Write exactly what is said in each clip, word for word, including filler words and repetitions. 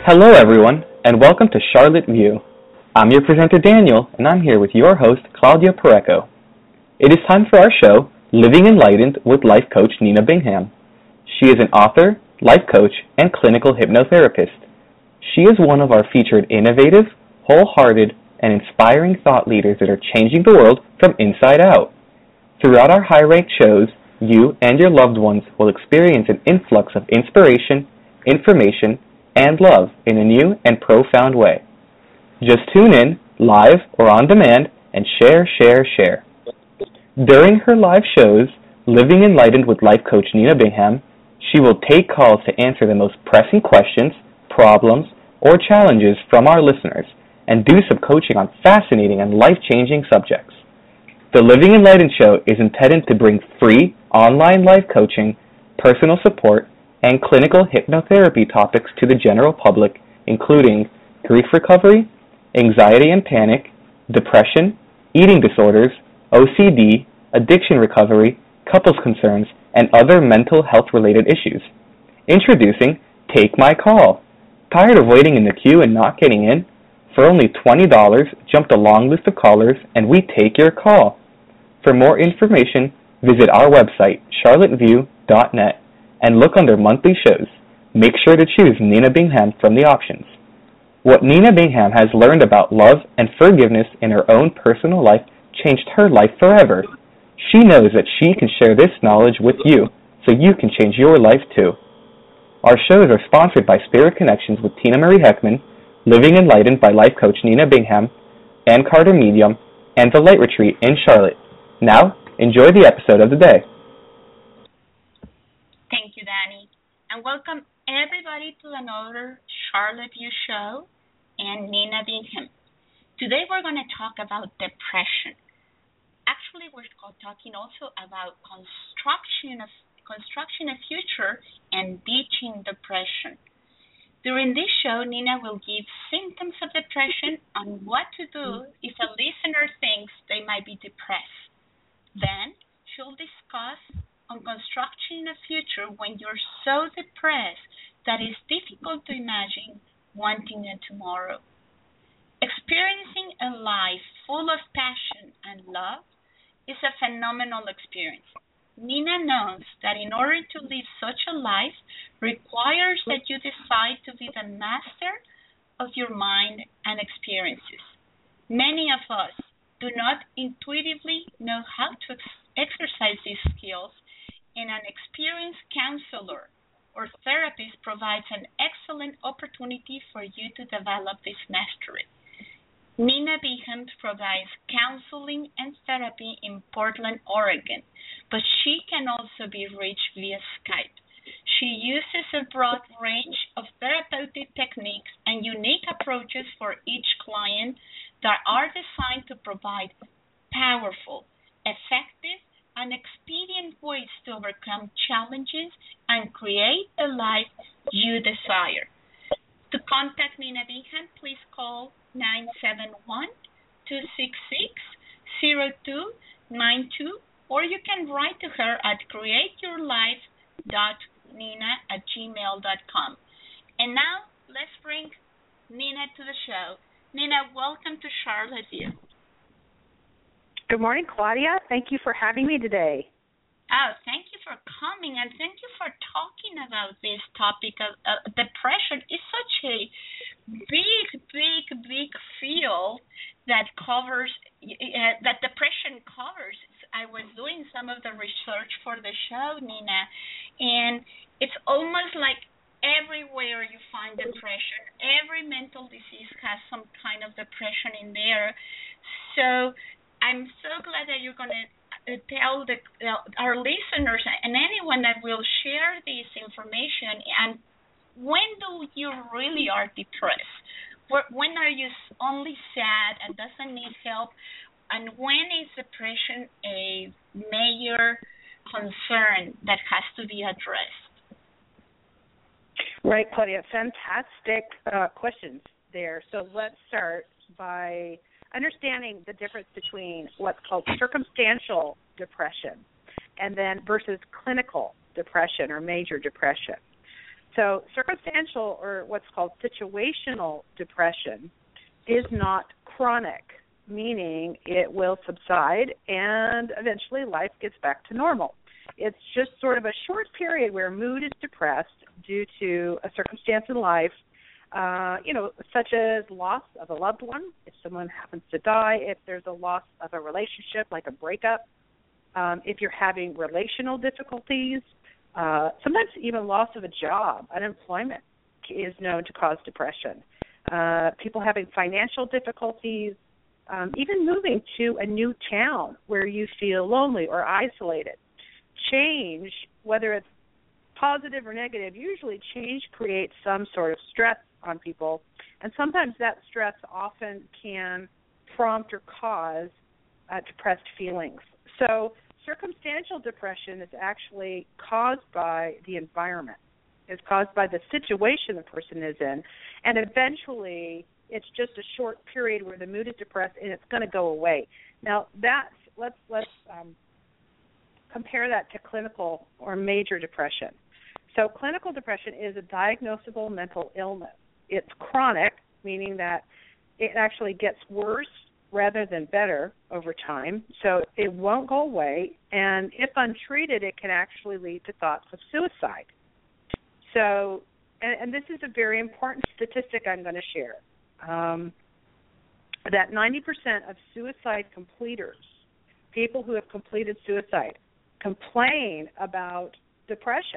Hello, everyone, and welcome to Charlotte View. I'm your presenter, Daniel, and I'm here with your host, Claudia Pareco. It is time for our show, Living Enlightened with life coach Nina Bingham. She is an author, life coach, and clinical hypnotherapist. She is one of our featured innovative, wholehearted, and inspiring thought leaders that are changing the world from inside out. Throughout our high-ranked shows, you and your loved ones will experience an influx of inspiration, information, and love in a new and profound way. Just tune in, live or on demand, and share, share, share. During her live shows, Living Enlightened with life coach Nina Bingham, she will take calls to answer the most pressing questions, problems, or challenges from our listeners, and do some coaching on fascinating and life-changing subjects. The Living Enlightened show is intended to bring free online life coaching, personal support, and clinical hypnotherapy topics to the general public, including grief recovery, anxiety and panic, depression, eating disorders, O C D, addiction recovery, couples concerns, and other mental health-related issues. Introducing Take My Call. Tired of waiting in the queue and not getting in? For only twenty dollars, jump the long list of callers, and we take your call. For more information, visit our website, charlotte view dot net, and look under monthly shows. Make sure to choose Nina Bingham from the options. What Nina Bingham has learned about love and forgiveness in her own personal life changed her life forever. She knows that she can share this knowledge with you, so you can change your life too. Our shows are sponsored by Spirit Connections with Tina Marie Heckman, Living Enlightened by life coach Nina Bingham, Ann Carter Medium, and The Light Retreat in Charlotte. Now, enjoy the episode of the day. Thank you, Danny, and welcome everybody to another Charlotte View show and Nina Bingham. Today we're going to talk about depression. Actually, we're talking also about construction of construction of future and beating depression. During this show, Nina will give symptoms of depression and what to do if a listener thinks they might be depressed. Then she'll discuss on constructing a future when you're so depressed that it's difficult to imagine wanting a tomorrow. Experiencing a life full of passion and love is a phenomenal experience. Nina knows that in order to live such a life requires that you decide to be the master of your mind and experiences. Many of us do not intuitively know how to ex- exercise these skills, and an experienced counselor or therapist provides an excellent opportunity for you to develop this mastery. Nina Bingham provides counseling and therapy in Portland, Oregon, but she can also be reached via Skype. She uses a broad range of therapeutic techniques and unique approaches for each client that are designed to provide powerful, effective, and expedient ways to overcome challenges and create a life you desire. To contact Nina Bingham, please call nine seven one, two six six, zero two nine two, or you can write to her at createyourlife.nina at gmail dot com. And now, let's bring Nina to the show. Nina, welcome to Charlotte View. Good morning, Claudia. Thank you for having me today. Oh, thank you for coming, and thank you for talking about this topic of uh, depression. It's such a big, big, big field that covers, uh, that depression covers. I was doing some of the research for the show, Nina, and it's almost like everywhere you find depression. Every mental disease has some kind of depression in there. So I'm so glad that you're going to tell the, uh, our listeners and anyone that will share this information. And when do you really are depressed? When are you only sad and doesn't need help? And when is depression a major concern that has to be addressed? Right, Claudia. Fantastic uh, questions there. So let's start by understanding the difference between what's called circumstantial depression and then versus clinical depression or major depression. So circumstantial, or what's called situational depression, is not chronic, meaning it will subside and eventually life gets back to normal. It's just sort of a short period where mood is depressed due to a circumstance in life, uh, you know, such as loss of a loved one, if someone happens to die, if there's a loss of a relationship, like a breakup, um, if you're having relational difficulties, uh, sometimes even loss of a job, unemployment is known to cause depression. Uh, people having financial difficulties, um, even moving to a new town where you feel lonely or isolated. Change, whether it's positive or negative, usually change creates some sort of stress on people, and sometimes that stress often can prompt or cause uh, depressed feelings. So circumstantial depression is actually caused by the environment. It's caused by the situation the person is in, and eventually it's just a short period where the mood is depressed and it's going to go away. Now, that's let's let's um, compare that to clinical or major depression. So clinical depression is a diagnosable mental illness. It's chronic, meaning that it actually gets worse rather than better over time. So it won't go away, and if untreated, it can actually lead to thoughts of suicide. So, and, and this is a very important statistic I'm going to share, um, that ninety percent of suicide completers, people who have completed suicide, complain about depression,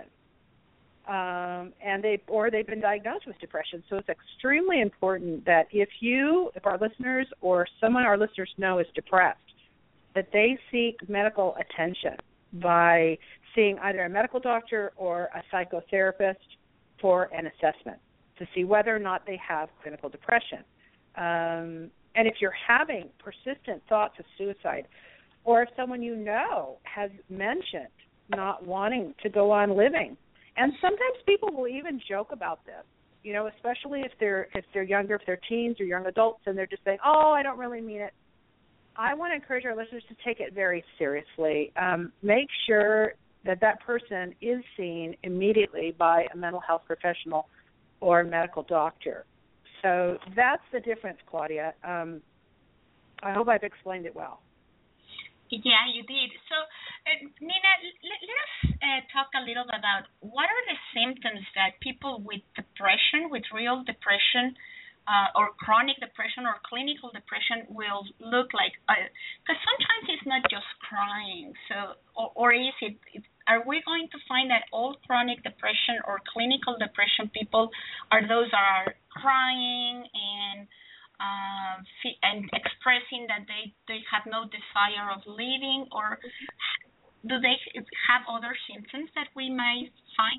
um, and they or they've been diagnosed with depression. So it's extremely important that if you, if our listeners or someone our listeners know is depressed, that they seek medical attention by seeing either a medical doctor or a psychotherapist for an assessment to see whether or not they have clinical depression. Um, and if you're having persistent thoughts of suicide, or if someone you know has mentioned not wanting to go on living, and sometimes people will even joke about this, you know, especially if they're if they're younger, if they're teens or young adults, and they're just saying, "Oh, I don't really mean it." I want to encourage our listeners to take it very seriously. Um, make sure that that person is seen immediately by a mental health professional or a medical doctor. So that's the difference, Claudia. Um, I hope I've explained it well. Yeah, you did. So, uh, Nina, let, let us uh, talk a little about what are the symptoms that people with depression, with real depression, uh, or chronic depression or clinical depression will look like. Because uh, sometimes it's not just crying. So, or, or is it, it? Are we going to find that all chronic depression or clinical depression people are those that are crying and Uh, and expressing that they, they have no desire of living, or do they have other symptoms that we might find?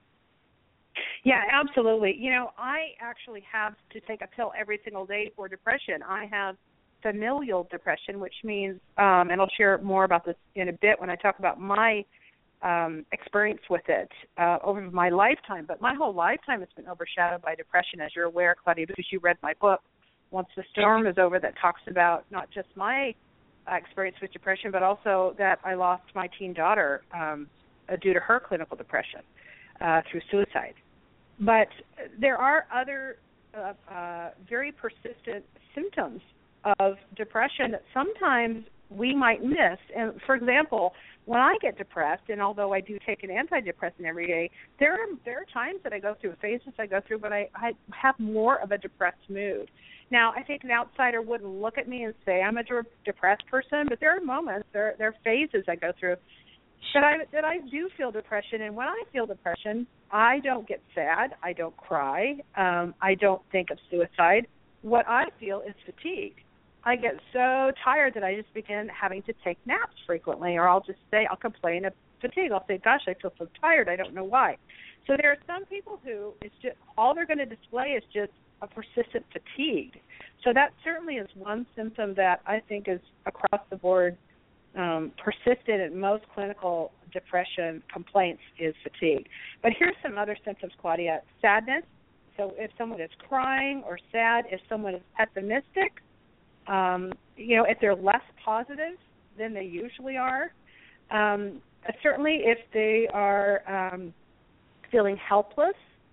Yeah, absolutely. You know, I actually have to take a pill every single day for depression. I have familial depression, which means, um, and I'll share more about this in a bit when I talk about my um, experience with it uh, over my lifetime, but my whole lifetime has been overshadowed by depression, as you're aware, Claudia, because you read my book, Once the Storm Is Over, that talks about not just my uh, experience with depression, but also that I lost my teen daughter um, uh, due to her clinical depression uh, through suicide. But there are other uh, uh, very persistent symptoms of depression that sometimes we might miss. And, for example, when I get depressed, and although I do take an antidepressant every day, there are, there are times that I go through, phases I go through, but I, I have more of a depressed mood. Now, I think an outsider wouldn't look at me and say I'm a de- depressed person, but there are moments, there, there are phases I go through that I that I do feel depression. And when I feel depression, I don't get sad, I don't cry, um, I don't think of suicide. What I feel is fatigue. I get so tired that I just begin having to take naps frequently, or I'll just say, I'll complain of fatigue. I'll say, gosh, I feel so tired, I don't know why. So there are some people who it's just all they're going to display is just a persistent fatigue. So that certainly is one symptom that I think is across the board um, persistent in most clinical depression complaints is fatigue. But here's some other symptoms, Claudia. Sadness. So if someone is crying or sad, if someone is pessimistic, um, you know, if they're less positive than they usually are, um, certainly if they are um, feeling helpless,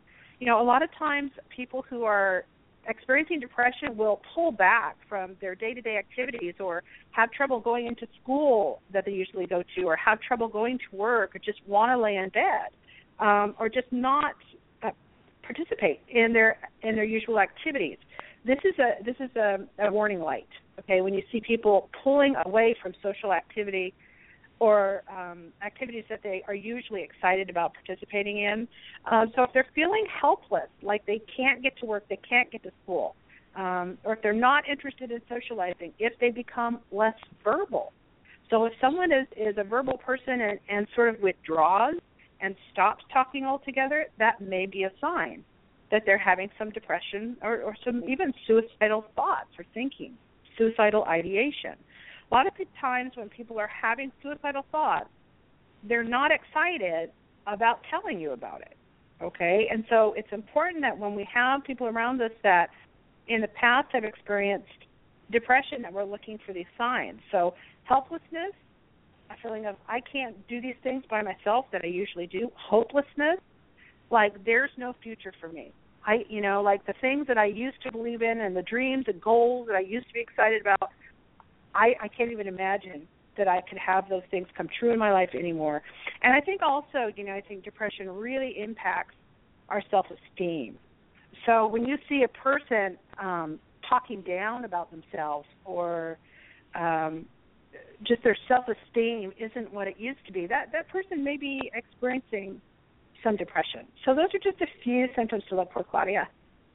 you know, a lot of times people who are experiencing depression will pull back from their day-to-day activities or have trouble going into school that they usually go to, or have trouble going to work, or just want to lay in bed, um, or just not uh, participate in their in their usual activities. This is a this is a, a warning light. Okay, when you see people pulling away from social activity or um, activities that they are usually excited about participating in. Um, so if they're feeling helpless, like they can't get to work, they can't get to school, um, or if they're not interested in socializing, if they become less verbal. So if someone is, is a verbal person and, and sort of withdraws and stops talking altogether, that may be a sign that they're having some depression or, or some even suicidal thoughts or thinking, suicidal ideation. A lot of the times when people are having suicidal thoughts, they're not excited about telling you about it, okay? And so it's important that when we have people around us that in the past have experienced depression, that we're looking for these signs. So helplessness, a feeling of I can't do these things by myself that I usually do. Hopelessness, like there's no future for me. I, you know, like the things that I used to believe in and the dreams and goals that I used to be excited about, I, I can't even imagine that I could have those things come true in my life anymore. And I think also, you know, I think depression really impacts our self-esteem. So when you see a person um, talking down about themselves or um, just their self-esteem isn't what it used to be, that, that person may be experiencing some depression. So those are just a few symptoms to look for, Claudia.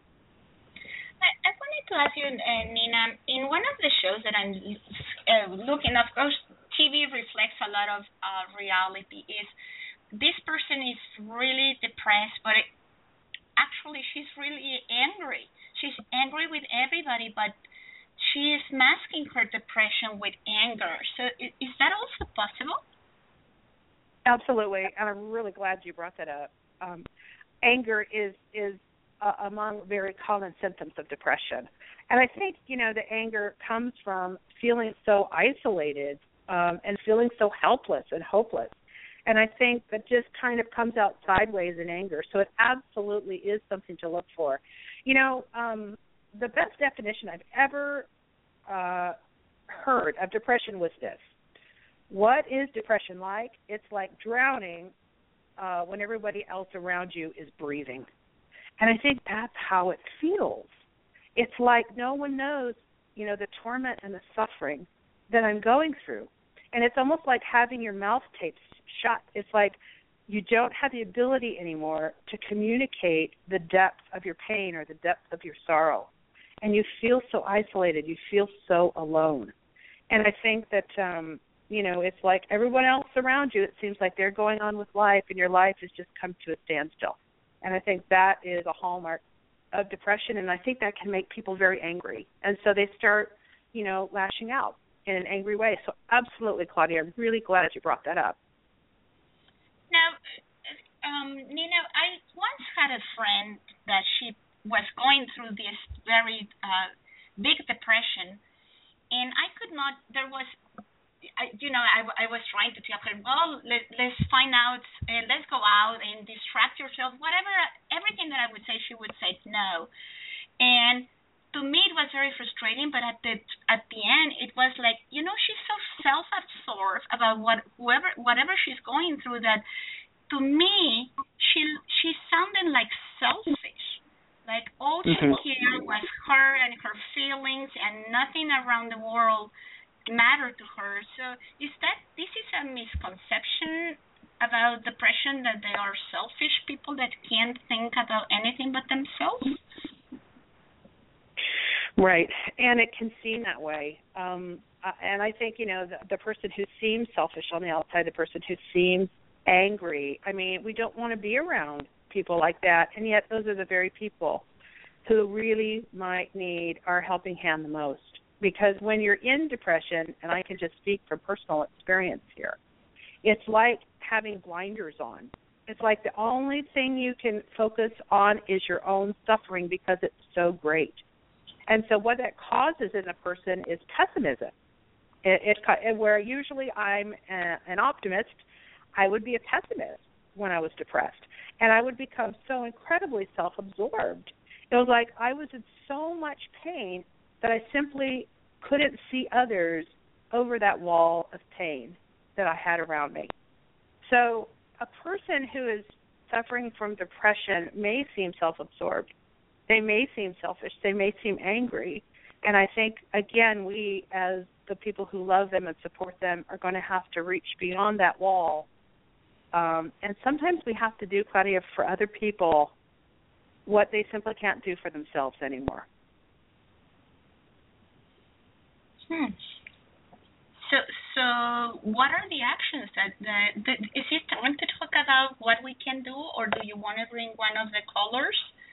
I, I wanted to ask you, uh, Nina, in one of the shows that I'm uh, looking, of course, T V reflects a lot of uh, reality, is this person is really depressed, but it, actually she's really angry. She's angry with everybody, but she is masking her depression with anger. So is, is that also possible? Absolutely, and I'm really glad you brought that up. Um, anger is is Uh, among very common symptoms of depression. And I think, you know, the anger comes from feeling so isolated um, and feeling so helpless and hopeless. And I think that just kind of comes out sideways in anger. So it absolutely is something to look for. You know, um, the best definition I've ever uh, heard of depression was this. What is depression like? It's like drowning uh, when everybody else around you is breathing. And I think that's how it feels. It's like no one knows, you know, the torment and the suffering that I'm going through. And it's almost like having your mouth taped shut. It's like you don't have the ability anymore to communicate the depth of your pain or the depth of your sorrow. And you feel so isolated. You feel so alone. And I think that, um, you know, it's like everyone else around you, it seems like they're going on with life, and your life has just come to a standstill. And I think that is a hallmark of depression, and I think that can make people very angry. And so they start, you know, lashing out in an angry way. So absolutely, Claudia, I'm really glad you brought that up. Now, um, Nina, I once had a friend that she was going through this very uh, big depression, and I could not, there was, I, you know, I, I was trying to tell her, well, let, let's find out, uh, let's go out and distract yourself, whatever, everything that I would say, she would say no. And to me, it was very frustrating, but at the at the end, it was like, you know, she's so self-absorbed about what whoever whatever she's going through that, to me, she she sounded like selfish. Like all mm-hmm. she cared was her and her feelings, and nothing around the world matter to her. So is that this is a misconception about depression, that they are selfish people that can't think about anything but themselves? Right, and it can seem that way. Um, uh, and I think, you know, the, the person who seems selfish on the outside, the person who seems angry, I mean, we don't want to be around people like that, and yet those are the very people who really might need our helping hand the most. Because when you're in depression, and I can just speak from personal experience here, it's like having blinders on. It's like the only thing you can focus on is your own suffering because it's so great. And so what that causes in a person is pessimism. It, it, where usually I'm a, an optimist, I would be a pessimist when I was depressed. And I would become so incredibly self-absorbed. It was like I was in so much pain that I simply couldn't see others over that wall of pain that I had around me. So a person who is suffering from depression may seem self-absorbed. They may seem selfish. They may seem angry. And I think, again, we as the people who love them and support them are going to have to reach beyond that wall. Um, and sometimes we have to do, Claudia, for other people what they simply can't do for themselves anymore. Hmm. So, so what are the actions that, that, that is it time to talk about what we can do, or do you want to bring one of the callers?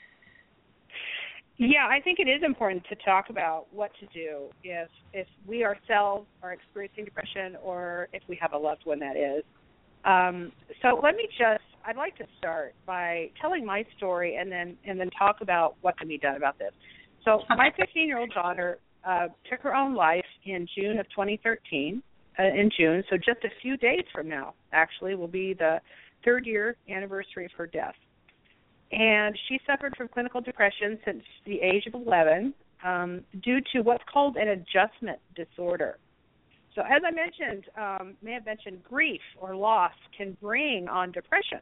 Yeah, I think it is important to talk about what to do if if we ourselves are experiencing depression or if we have a loved one that is. Um, so let me just, I'd like to start by telling my story and then and then talk about what can be done about this. So my fifteen-year-old daughter uh, took her own life in June of twenty thirteen, uh, in June, so just a few days from now, actually, will be the third year anniversary of her death. And she suffered from clinical depression since the age of eleven um, due to what's called an adjustment disorder. So as I mentioned, um, may have mentioned, grief or loss can bring on depression.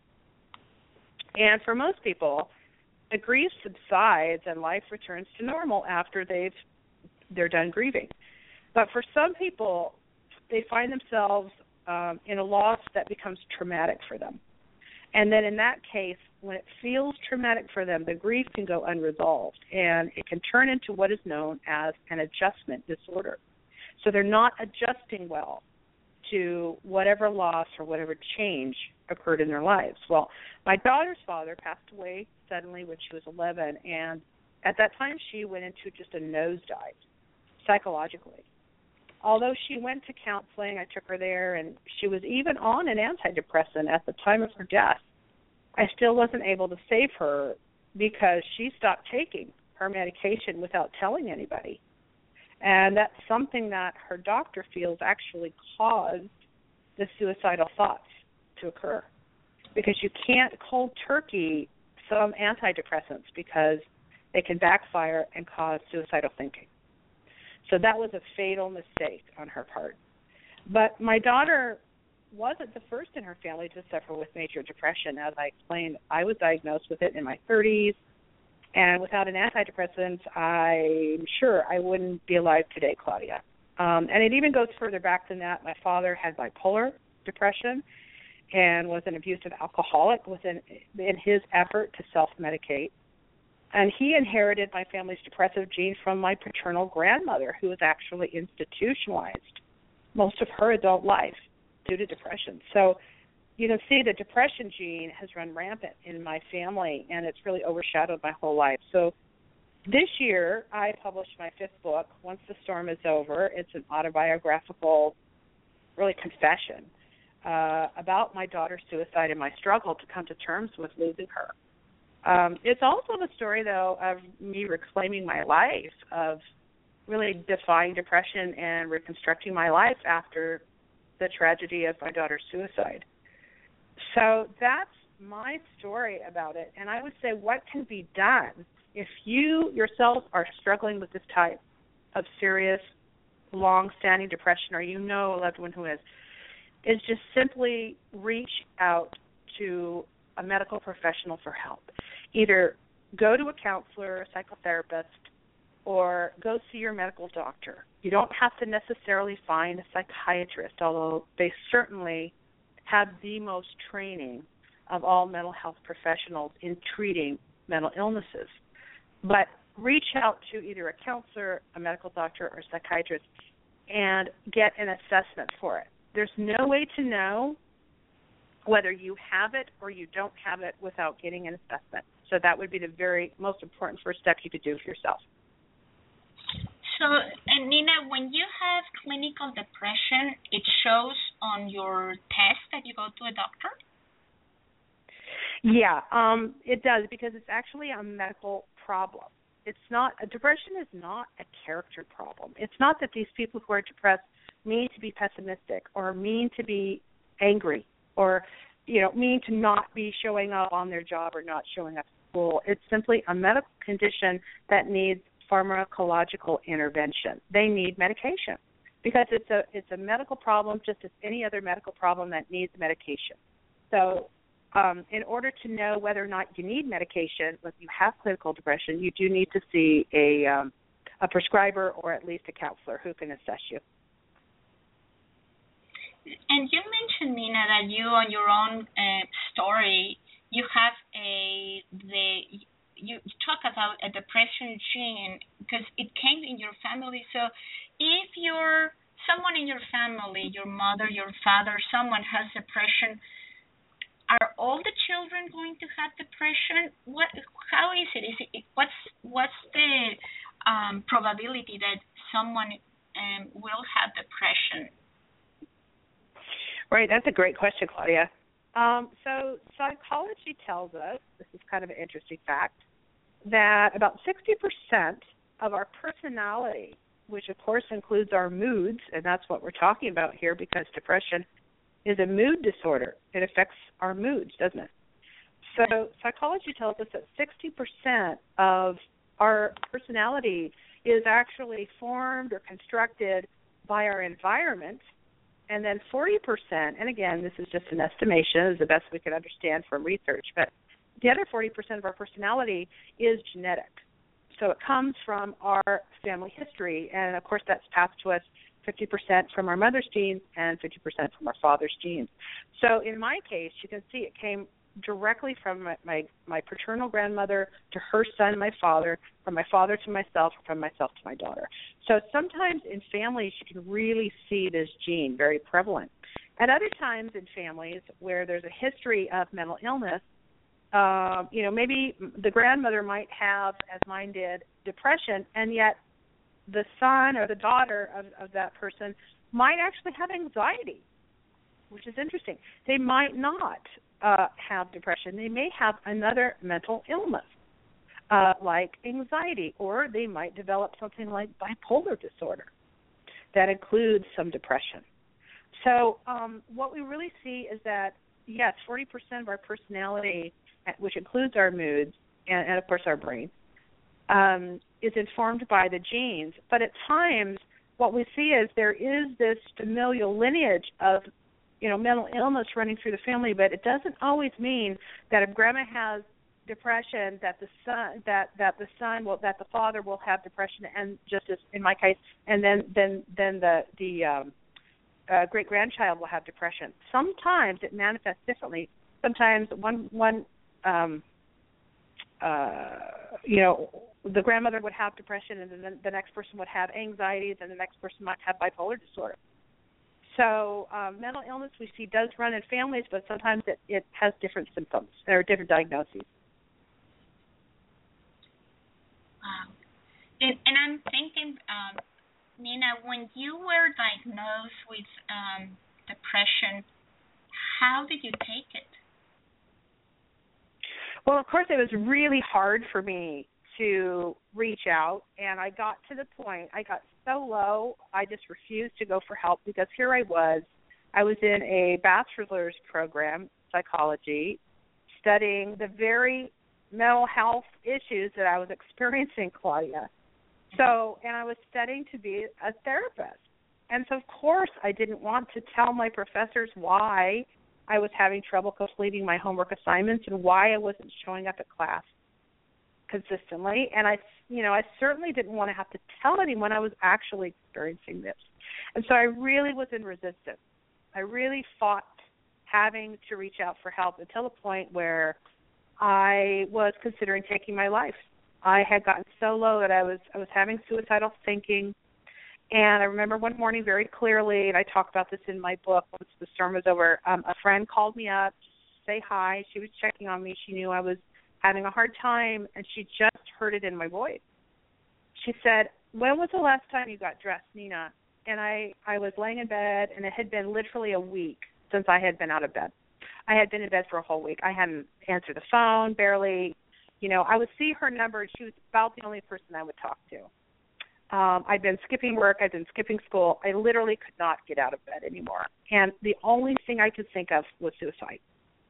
And for most people, the grief subsides and life returns to normal after they've they're done grieving. But for some people, they find themselves um, in a loss that becomes traumatic for them. And then in that case, when it feels traumatic for them, the grief can go unresolved, and it can turn into what is known as an adjustment disorder. So they're not adjusting well to whatever loss or whatever change occurred in their lives. Well, my daughter's father passed away suddenly when she was eleven, and at that time she went into just a nosedive psychologically. Although she went to counseling, I took her there, and she was even on an antidepressant at the time of her death, I still wasn't able to save her because she stopped taking her medication without telling anybody. And that's something that her doctor feels actually caused the suicidal thoughts to occur, because you can't cold turkey some antidepressants because they can backfire and cause suicidal thinking. So that was a fatal mistake on her part. But my daughter wasn't the first in her family to suffer with major depression. As I explained, I was diagnosed with it in my thirties, and without an antidepressant, I'm sure I wouldn't be alive today, Claudia. Um, and it even goes further back than that. My father had bipolar depression and was an abusive alcoholic within in his effort to self-medicate. And he inherited my family's depressive gene from my paternal grandmother, who was actually institutionalized most of her adult life due to depression. So you can see the depression gene has run rampant in my family, and it's really overshadowed my whole life. So this year, I published my fifth book, Once the Storm is Over. It's an autobiographical, really confession uh, about my daughter's suicide and my struggle to come to terms with losing her. Um, it's also the story, though, of me reclaiming my life, of really defying depression and reconstructing my life after the tragedy of my daughter's suicide. So that's my story about it. And I would say what can be done if you yourself are struggling with this type of serious, long-standing depression, or you know a loved one who is, is just simply reach out to a medical professional for help. Either go to a counselor, a psychotherapist, or go see your medical doctor. You don't have to necessarily find a psychiatrist, although they certainly have the most training of all mental health professionals in treating mental illnesses. But reach out to either a counselor, a medical doctor, or a psychiatrist and get an assessment for it. There's no way to know whether you have it or you don't have it without getting an assessment. So that would be the very most important first step you could do for yourself. So, and Nina, when you have clinical depression, it shows on your test that you go to a doctor? Yeah, um, it does, because it's actually a medical problem. It's not, depression is not a character problem. It's not that these people who are depressed mean to be pessimistic or mean to be angry or you know, mean to not be showing up on their job or not showing up at school. It's simply a medical condition that needs pharmacological intervention. They need medication because it's a it's a medical problem just as any other medical problem that needs medication. So um, in order to know whether or not you need medication, if you have clinical depression, you do need to see a um, a prescriber or at least a counselor who can assess you. And you mentioned, Nina, that you on your own uh, story, you have a the you talk about a depression gene because it came in your family. So if you're someone in your family, your mother, your father, someone has depression, are all the children going to have depression? What? How is it? Is it what's what's the um, probability that someone um, will have depression? Right, that's a great question, Claudia. Um, so psychology tells us, this is kind of an interesting fact, that about sixty percent of our personality, which of course includes our moods, and that's what we're talking about here because depression is a mood disorder. It affects our moods, doesn't it? So psychology tells us that sixty percent of our personality is actually formed or constructed by our environment. And then forty percent, and again, this is just an estimation, is the best we can understand from research, but the other forty percent of our personality is genetic. So it comes from our family history, and of course that's passed to us fifty percent from our mother's genes and fifty percent from our father's genes. So in my case, you can see it came directly from my, my, my paternal grandmother to her son, my father, from my father to myself, from myself to my daughter. So sometimes in families you can really see this gene very prevalent. At other times in families where there's a history of mental illness, uh, you know, maybe the grandmother might have, as mine did, depression, and yet the son or the daughter of, of that person might actually have anxiety, which is interesting. They might not uh, have depression. They may have another mental illness, uh, like anxiety, or they might develop something like bipolar disorder that includes some depression. So um, what we really see is that, yes, forty percent of our personality, which includes our moods and, and of course, our brain, um, is informed by the genes. But at times, what we see is there is this familial lineage of, you know, mental illness running through the family, but it doesn't always mean that if grandma has depression, that the son, that, that the son will, that the father will have depression, and just as in my case, and then then then the the um, uh, great grandchild will have depression. Sometimes it manifests differently. Sometimes one one um, uh, you know, the grandmother would have depression, and then the next person would have anxiety, then the next person might have bipolar disorder. So um, mental illness we see does run in families, but sometimes it, it has different symptoms or different diagnoses. Wow. And, and I'm thinking, um, Nina, when you were diagnosed with um, depression, how did you take it? Well, of course, it was really hard for me to reach out, and I got to the point, I got so low, I just refused to go for help because here I was, I was in a bachelor's program, psychology, studying the very mental health issues that I was experiencing, Claudia. So, and I was studying to be a therapist. And so, of course, I didn't want to tell my professors why I was having trouble completing my homework assignments and why I wasn't showing up at class consistently. And I, you know, I certainly didn't want to have to tell anyone I was actually experiencing this. And so I really was in resistance. I really fought having to reach out for help until the point where I was considering taking my life. I had gotten so low that I was I was having suicidal thinking. And I remember one morning very clearly, and I talk about this in my book once the storm was over, um, a friend called me up to say hi. She was checking on me. She knew I was having a hard time, and she just heard it in my voice. She said, "When was the last time you got dressed, Nina?" And I, I was laying in bed, and it had been literally a week since I had been out of bed. I had been in bed for a whole week. I hadn't answered the phone, barely. You know, I would see her number, and she was about the only person I would talk to. Um, I'd been skipping work. I'd been skipping school. I literally could not get out of bed anymore. And the only thing I could think of was suicide.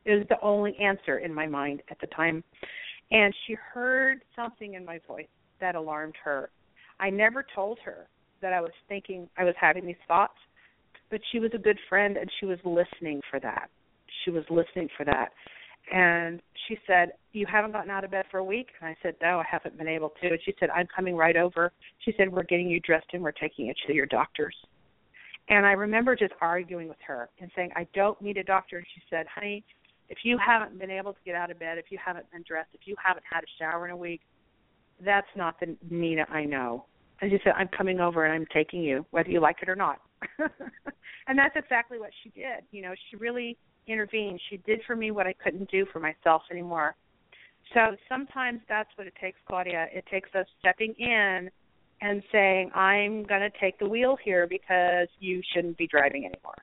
It was the only answer in my mind at the time. And she heard something in my voice that alarmed her. I never told her that I was thinking, I was having these thoughts, but she was a good friend and she was listening for that. She was listening for that. And she said, you haven't gotten out of bed for a week? And I said, no, I haven't been able to. And she said, I'm coming right over. She said, we're getting you dressed and we're taking you to your doctor's. And I remember just arguing with her and saying, I don't need a doctor. And she said, honey, if you haven't been able to get out of bed, if you haven't been dressed, if you haven't had a shower in a week, that's not the Nina I know. And she said, I'm coming over and I'm taking you, whether you like it or not. And that's exactly what she did. You know, she really intervened. She did for me what I couldn't do for myself anymore. So sometimes that's what it takes, Claudia. It takes us stepping in and saying, I'm going to take the wheel here because you shouldn't be driving anymore.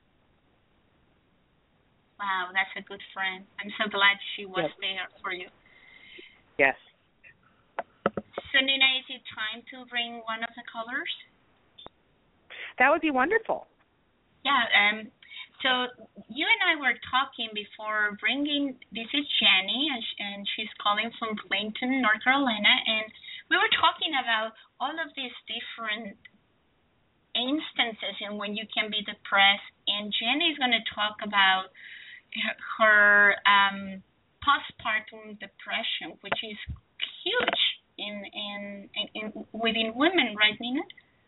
Wow, that's a good friend. I'm so glad she was Yes. there for you. Yes. So, Nina, is it time to bring one of the callers? That would be wonderful. Yeah, um, so you and I were talking before bringing, this is Jenny, and, sh- and she's calling from Clinton, North Carolina, and we were talking about all of these different instances in when you can be depressed, and Jenny is going to talk about her, her um, postpartum depression, which is huge in, in, in, in within women, right, Nina?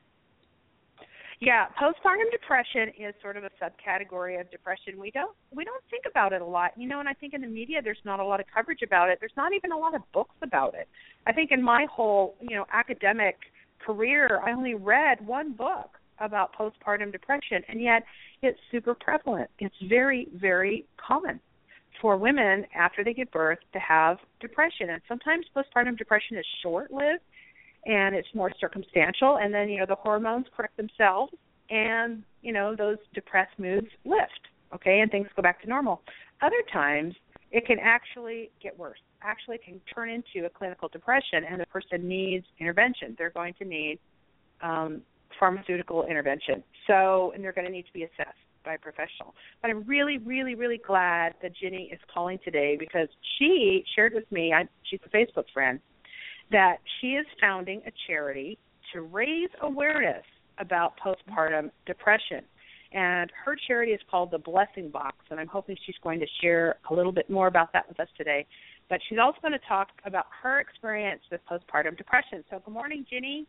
Yeah, postpartum depression is sort of a subcategory of depression. We don't we don't think about it a lot, you know. And I think in the media there's not a lot of coverage about it. There's not even a lot of books about it. I think in my whole you know academic career, I only read one book about postpartum depression, and yet it's super prevalent. It's very very common for women after they give birth to have depression, and sometimes postpartum depression is short-lived. And it's more circumstantial, and then, you know, the hormones correct themselves, and, you know, those depressed moods lift, okay, and things go back to normal. Other times, it can actually get worse, actually can turn into a clinical depression, and the person needs intervention. They're going to need um, pharmaceutical intervention, so, and they're going to need to be assessed by a professional. But I'm really, really, really glad that Ginny is calling today because she shared with me, I, she's a Facebook friend, that she is founding a charity to raise awareness about postpartum depression. And her charity is called the Blessing Box, and I'm hoping she's going to share a little bit more about that with us today. But she's also going to talk about her experience with postpartum depression. So good morning, Ginny.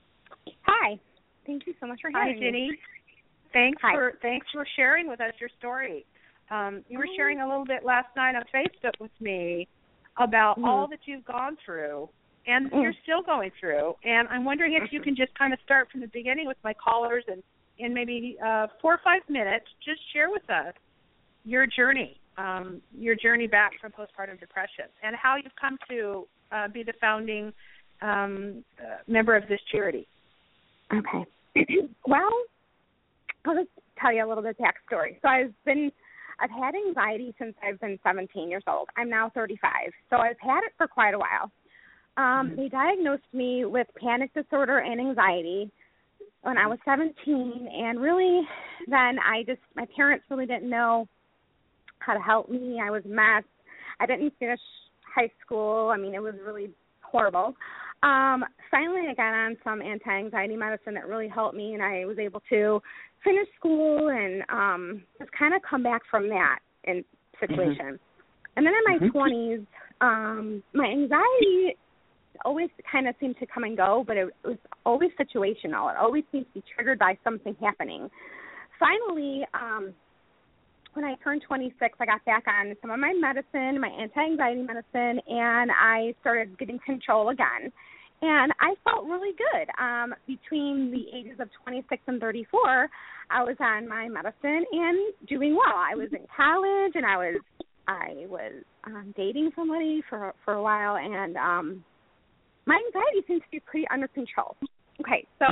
Hi. Thank you so much for having Hi, Ginny. me. Thanks Hi. for thanks for sharing with us your story. Um, you were sharing a little bit last night on Facebook with me about mm-hmm. all that you've gone through and mm. you're still going through. And I'm wondering if you can just kind of start from the beginning with my callers and in maybe uh, four or five minutes, just share with us your journey, um, your journey back from postpartum depression and how you've come to uh, be the founding um, uh, member of this charity. Okay. Well, I'll just tell you a little bit of backstory. So I've been, I've had anxiety since I've been seventeen years old. I'm now thirty-five. So I've had it for quite a while. Um, mm-hmm. They diagnosed me with panic disorder and anxiety when I was seventeen, and really then I just, my parents really didn't know how to help me. I was a mess. I didn't finish high school. I mean, it was really horrible. Um, finally, I got on some anti-anxiety medicine that really helped me, and I was able to finish school and um, just kind of come back from that in situation. Mm-hmm. And then in my mm-hmm. twenties, um, my anxiety always kind of seemed to come and go, but it was always situational. It always seemed to be triggered by something happening. Finally, um, when I turned twenty-six, I got back on some of my medicine, my anti-anxiety medicine, and I started getting control again. And I felt really good. Um, between the ages of twenty-six and thirty-four, I was on my medicine and doing well. I was in college, and I was I was um, dating somebody for for a while, and um, my anxiety seems to be pretty under control. Okay, so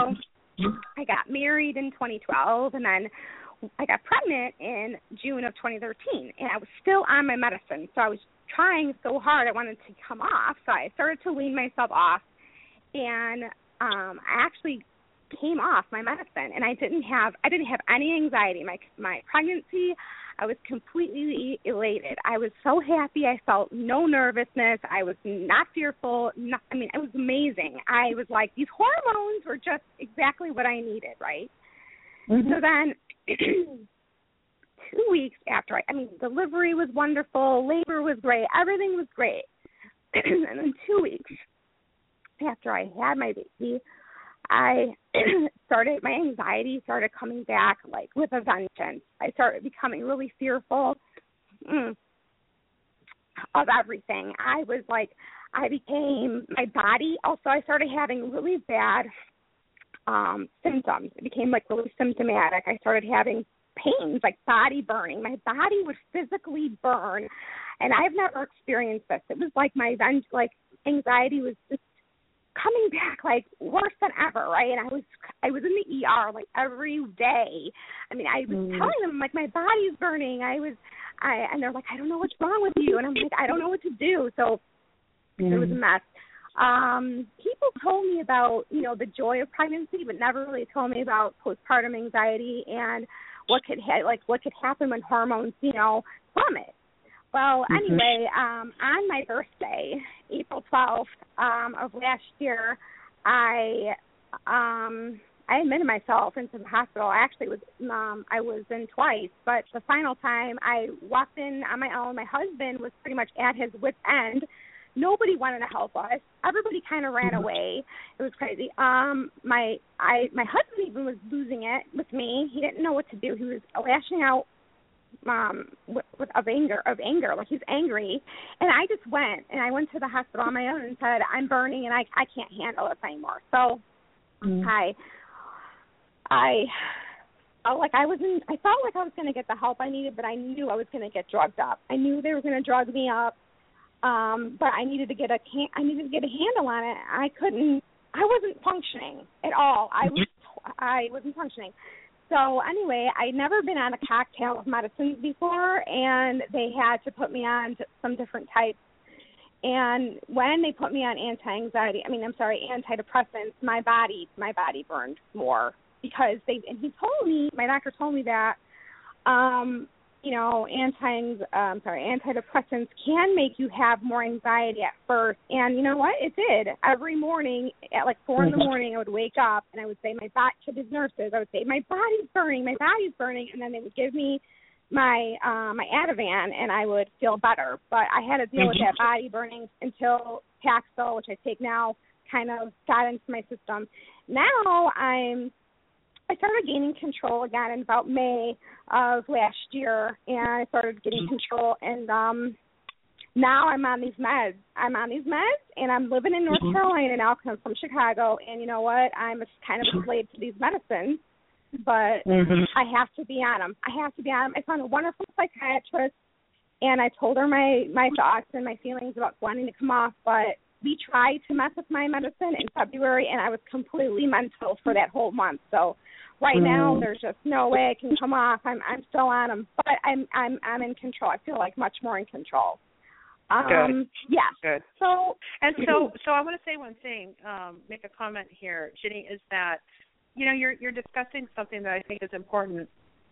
I got married in twenty twelve, and then I got pregnant in June of twenty thirteen, and I was still on my medicine. So I was trying so hard. I wanted to come off, so I started to wean myself off, and um, I actually came off my medicine, and I didn't have I didn't have any anxiety. My my pregnancy, I was completely elated. I was so happy. I felt no nervousness. I was not fearful. Not, I mean, it was amazing. I was like, these hormones were just exactly what I needed, right? Mm-hmm. So then two weeks after, I, I mean, delivery was wonderful. Labor was great. Everything was great. And then two weeks after I had my baby, I started, my anxiety started coming back like with a vengeance. I started becoming really fearful mm, of everything. I was like, I became, my body, also I started having really bad um, symptoms. It became like really symptomatic. I started having pains, like body burning. My body would physically burn, and I've never experienced this. It was like my, like anxiety was just coming back like worse than ever, right? And I was I was in the E R like every day. I mean, I was mm. telling them like my body's burning. I was, I and they're like, I don't know what's wrong with you, and I'm like, I don't know what to do. So mm. it was a mess. Um, people told me about you know the joy of pregnancy, but never really told me about postpartum anxiety and what could ha- like what could happen when hormones you know plummet. Well, anyway, um, on my birthday, April twelfth um, of last year, I um, I admitted myself into the hospital. I actually was um, I was in twice, but the final time I walked in on my own. My husband was pretty much at his wit's end. Nobody wanted to help us. Everybody kind of ran away. It was crazy. Um, my I my husband even was losing it with me. He didn't know what to do. He was lashing out. Um, with, with of anger, of anger, like he's angry, and I just went and I went to the hospital on my own and said, I'm burning and I I can't handle this anymore. So mm. I I felt like I was in, I felt like I was going to get the help I needed, but I knew I was going to get drugged up. I knew they were going to drug me up, um, but I needed to get a I needed to get a handle on it. I couldn't, I wasn't functioning at all. I was I wasn't functioning. So anyway, I'd never been on a cocktail of medicines before, and they had to put me on some different types. And when they put me on anti-anxiety, I mean, I'm sorry, antidepressants, my body, my body burned more because they. And he told me, my doctor told me that, um, you know, anti, um, sorry, antidepressants can make you have more anxiety at first. And you know what? It did. Every morning at like four in the morning, I would wake up and I would say, my body, to the nurses, I would say, my body's burning, my body's burning. And then they would give me my, uh, my Ativan and I would feel better. But I had to deal with that body burning until Paxil, which I take now, kind of got into my system. Now I'm, I started gaining control again in about May of last year, and I started getting control, and um, now I'm on these meds. I'm on these meds, and I'm living in North Carolina now because I'm from Chicago, and you know what? I'm a, kind of a slave to these medicines, but mm-hmm. I have to be on them. I have to be on them. I found a wonderful psychiatrist, and I told her my, my thoughts and my feelings about wanting to come off, but we tried to mess with my medicine in February, and I was completely mental for that whole month, so right mm. now, there's just no way I can come off. I'm I'm still on them, but I'm I'm I'm in control. I feel like much more in control. Um, Good. Yeah. Good. So and so so I want to say one thing. Um, make a comment here, Ginny, is that you know you're you're discussing something that I think is important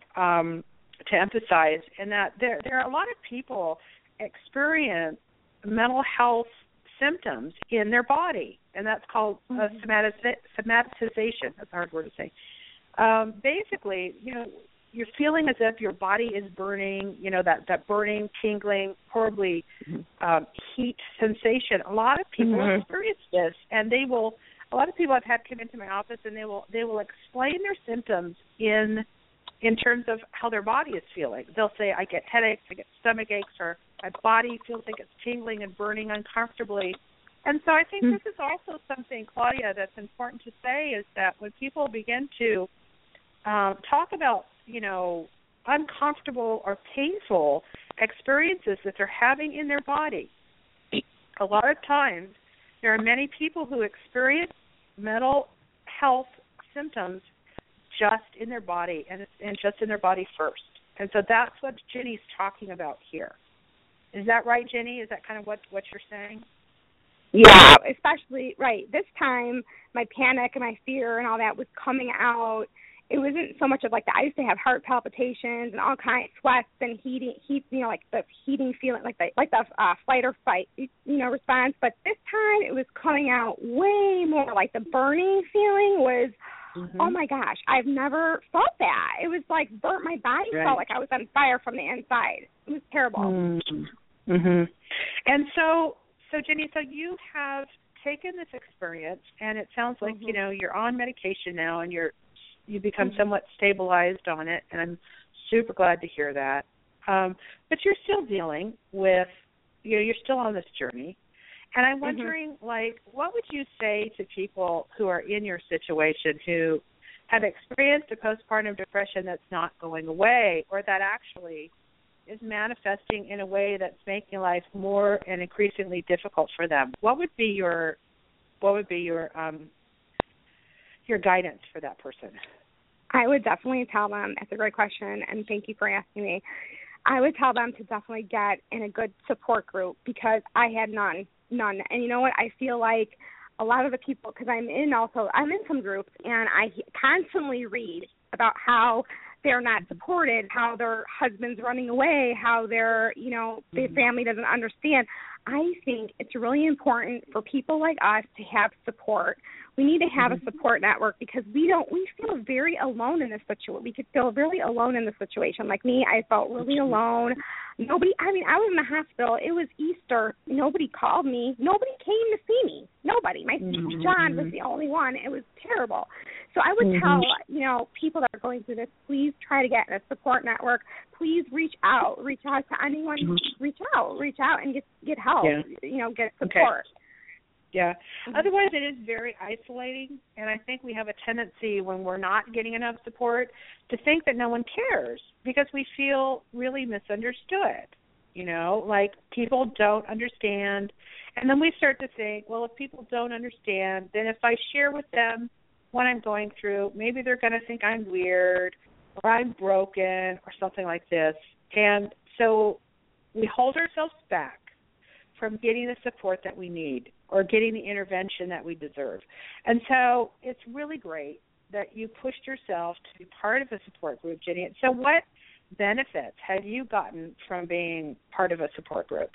um, to emphasize, and that there there are a lot of people experience mental health symptoms in their body, and that's called uh, somatiz- somatization. That's a hard word to say. Um, basically, you know, you're feeling as if your body is burning, you know, that, that burning, tingling, horribly um, heat sensation. A lot of people mm-hmm. experience this, and they will, a lot of people I've had come into my office, and they will they will explain their symptoms in in terms of how their body is feeling. They'll say, I get headaches, I get stomach aches, or my body feels like it's tingling and burning uncomfortably. And so I think mm-hmm. this is also something, Claudia, that's important to say, is that when people begin to Um, talk about, you know, uncomfortable or painful experiences that they're having in their body. A lot of times there are many people who experience mental health symptoms just in their body and, and just in their body first. And so that's what Ginny's talking about here. Is that right, Ginny? Is that kind of what, what you're saying? Yeah, especially, right, this time my panic and my fear and all that was coming out. It wasn't so much of like the, I used to have heart palpitations and all kinds of sweats and heating, heat, you know, like the heating feeling, like the, like the uh, fight or fight, you know, response. But this time it was coming out way more like the burning feeling was, mm-hmm. oh my gosh, I've never felt that. It was like burnt, my body right. felt like I was on fire from the inside. It was terrible. Mm-hmm. Mm-hmm. And so, So, Jenny, so you have taken this experience, and it sounds like, mm-hmm. you know, you're on medication now, and you're you become mm-hmm. somewhat stabilized on it, and I'm super glad to hear that. Um, but you're still dealing with, you know, you're still on this journey. And I'm wondering, mm-hmm. like, what would you say to people who are in your situation who have experienced a postpartum depression that's not going away, or that actually is manifesting in a way that's making life more and increasingly difficult for them? What would be your what would be your um, your guidance for that person? I would definitely tell them, that's a great question, and thank you for asking me. I would tell them to definitely get in a good support group, because I had none, none. And you know what? I feel like a lot of the people, because I'm in also, I'm in some groups, and I constantly read about how they're not supported, how their husband's running away, how their, you know, their mm-hmm. family doesn't understand. I think it's really important for people like us to have support. We need to have mm-hmm. a support network, because we don't, we feel very alone in this situation. We could feel really alone in this situation. Like me, I felt really alone. Nobody, I mean, I was in the hospital. It was Easter. Nobody called me. Nobody came to see me. Nobody. My mm-hmm. John was the only one. It was terrible. So I would mm-hmm. tell, you know, people that are going through this, please try to get in a support network. Please reach out. Reach out to anyone. Mm-hmm. Reach out. Reach out and get get help. Yeah. You know, get support. Okay. Yeah. Mm-hmm. Otherwise, it is very isolating, and I think we have a tendency when we're not getting enough support to think that no one cares, because we feel really misunderstood. You know, like people don't understand, and then we start to think, well, if people don't understand, then if I share with them what I'm going through, maybe they're going to think I'm weird or I'm broken or something like this. And so we hold ourselves back from getting the support that we need or getting the intervention that we deserve. And so it's really great that you pushed yourself to be part of a support group, Jenny. So what benefits have you gotten from being part of a support group?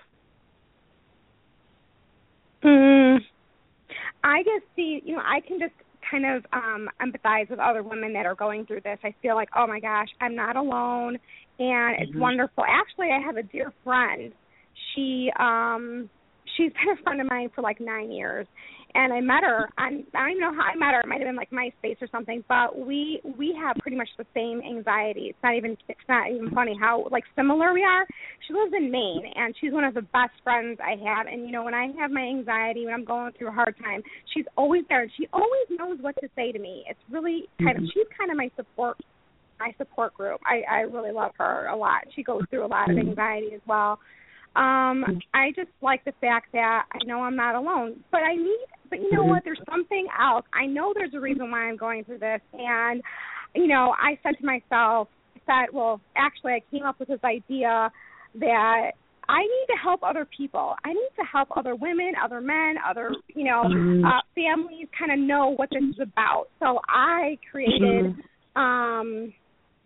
Mm, I just see, you know, I can just kind of um, empathize with other women that are going through this. I feel like, oh, my gosh, I'm not alone, and it's mm-hmm. wonderful. Actually, I have a dear friend. She um, she's been a friend of mine for like nine years, and I met her on, I don't even know how I met her. It might have been like MySpace or something, but we we have pretty much the same anxiety. It's not even it's not even funny how like similar we are. She lives in Maine, and she's one of the best friends I have. And you know, when I have my anxiety, when I'm going through a hard time, she's always there. She always knows what to say to me. It's really kind mm-hmm. of she's kind of my support my support group. I I really love her a lot. She goes through a lot of anxiety as well. Um, I just like the fact that I know I'm not alone, but I need, but you know what, there's something else. I know there's a reason why I'm going through this, and, you know, I said to myself, I said, well, actually, I came up with this idea that I need to help other people. I need to help other women, other men, other, you know, uh, families kind of know what this is about. So I created, um,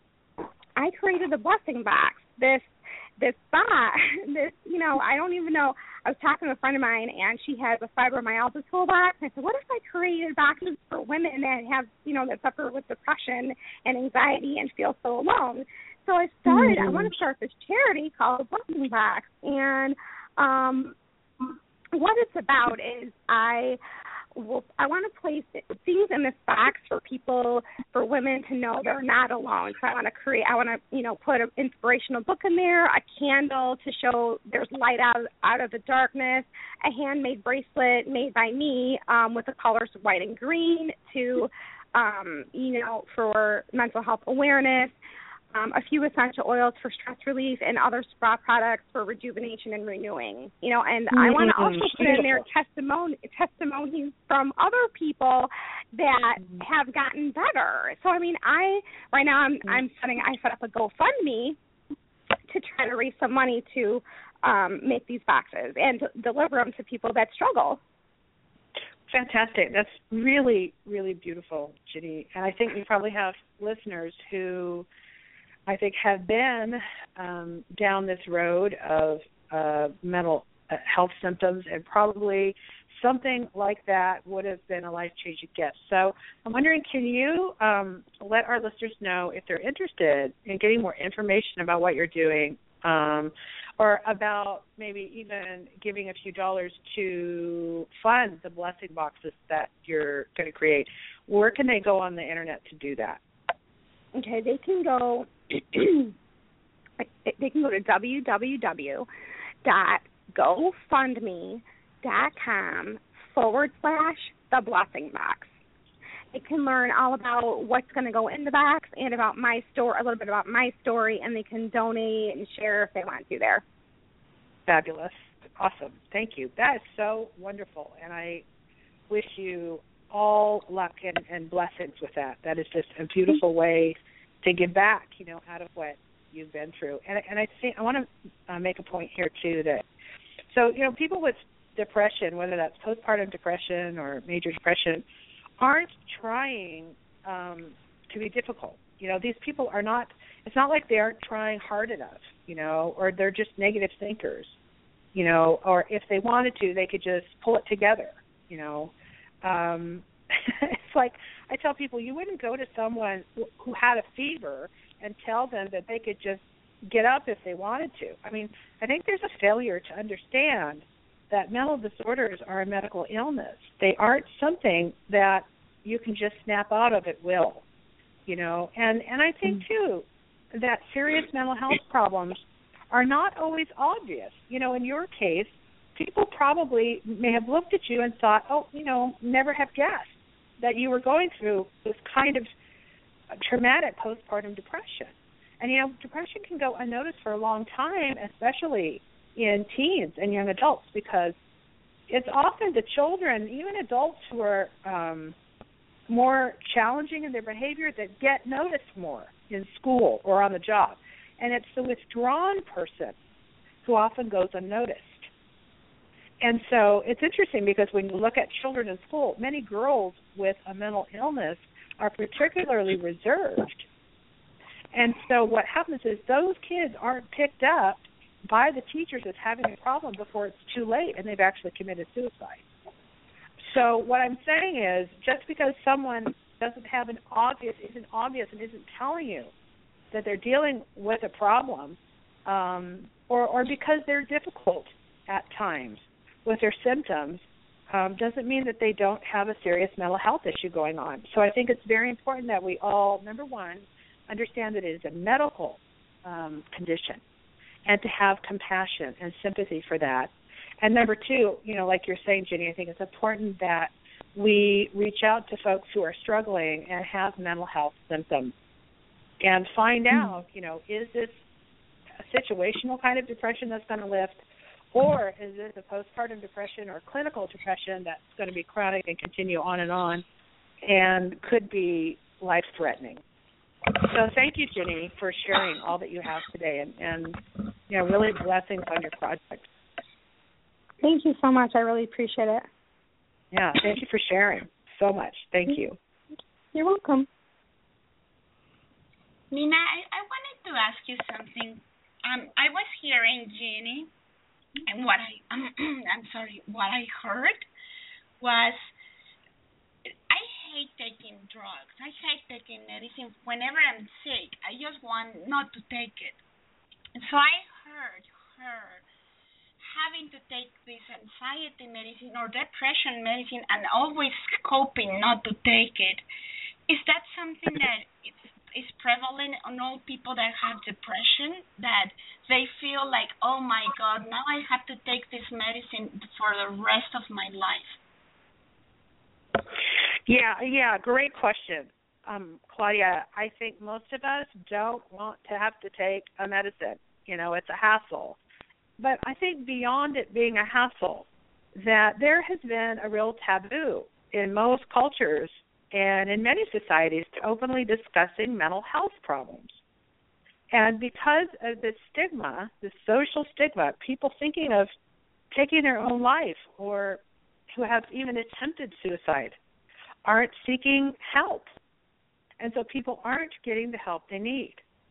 I created the Blessing Box, this this spot, this, you know, I don't even know. I was talking to a friend of mine, and she has a fibromyalgia toolbox. And I said, what if I created boxes for women that have, you know, that suffer with depression and anxiety and feel so alone? So I started, mm-hmm. I want to start this charity called Blessing Box. And um, what it's about is I... Well, I want to place things in this box for people, for women to know they're not alone. So I want to create, I want to, you know, put an inspirational book in there, a candle to show there's light out, out of the darkness, a handmade bracelet made by me um, with the colors white and green to, um, you know, for mental health awareness. Um, a few essential oils for stress relief, and other spa products for rejuvenation and renewing. You know, and mm-hmm. I want to also put in there testimony, testimonies from other people that mm-hmm. have gotten better. So, I mean, I right now I'm mm-hmm. I'm setting I set up a GoFundMe to try to raise some money to um, make these boxes and to deliver them to people that struggle Fantastic. That's really, really beautiful, Ginny. And I think we probably have listeners who I think have been um, down this road of uh, mental health symptoms, and probably something like that would have been a life-changing gift. So I'm wondering, can you um, let our listeners know if they're interested in getting more information about what you're doing, um, or about maybe even giving a few dollars to fund the blessing boxes that you're going to create? Where can they go on the internet to do that? Okay, they can go. They can go to w w w dot gofundme dot com forward slash the blessing box. They can learn all about what's going to go in the box and about my story, a little bit about my story, and they can donate and share if they want to there. Fabulous. Awesome. Thank you. That is so wonderful, and I wish you all luck and, and blessings with that. That is just a beautiful way to give back, you know, out of what you've been through. And, and I think I want to uh, make a point here, too, that, so, you know, people with depression, whether that's postpartum depression or major depression, aren't trying um, to be difficult. You know, these people are not, it's not like they aren't trying hard enough, you know, or they're just negative thinkers, you know, or if they wanted to, they could just pull it together, you know. Um, it's like I tell people, you wouldn't go to someone who had a fever and tell them that they could just get up if they wanted to. I mean, I think there's a failure to understand that mental disorders are a medical illness. They aren't something that you can just snap out of at will, you know. And, and I think, too, that serious mental health problems are not always obvious. You know, in your case, people probably may have looked at you and thought, oh, you know, never have guessed that you were going through this kind of traumatic postpartum depression. And, you know, depression can go unnoticed for a long time, especially in teens and young adults, because it's often the children, even adults who are um, more challenging in their behavior, that get noticed more in school or on the job. And it's the withdrawn person who often goes unnoticed. And so it's interesting because when you look at children in school, many girls with a mental illness are particularly reserved. And so what happens is those kids aren't picked up by the teachers as having a problem before it's too late and they've actually committed suicide. So what I'm saying is, just because someone doesn't have an obvious, isn't obvious and isn't telling you that they're dealing with a problem, um, or, or because they're difficult at times with their symptoms, um, doesn't mean that they don't have a serious mental health issue going on. So I think it's very important that we all, number one, understand that it is a medical um, condition, and to have compassion and sympathy for that. And number two, you know, like you're saying, Ginny, I think it's important that we reach out to folks who are struggling and have mental health symptoms and find mm-hmm. out, you know, is this a situational kind of depression that's going to lift, or is this a postpartum depression or clinical depression that's going to be chronic and continue on and on and could be life-threatening? So thank you, Ginny, for sharing all that you have today, and, and you know, really blessings on your project. Thank you so much. I really appreciate it. Yeah, thank you for sharing so much. Thank you. You're welcome. Nina, I, I wanted to ask you something. Um, I was hearing Ginny, and what I um, I'm sorry, what I heard was, I hate taking drugs. I hate taking medicine. Whenever I'm sick, I just want not to take it. And so I heard her having to take this anxiety medicine or depression medicine and always coping not to take it. Is that something that is, is prevalent on all people that have depression, that they feel like, oh my God, now I have to take this medicine for the rest of my life? Yeah, yeah, great question, um, Claudia. I think most of us don't want to have to take a medicine. You know, it's a hassle. But I think beyond it being a hassle, that there has been a real taboo in most cultures and in many societies to openly discussing mental health problems. And because of this stigma, this social stigma, people thinking of taking their own life or who have even attempted suicide aren't seeking help. And so people aren't getting the help they need.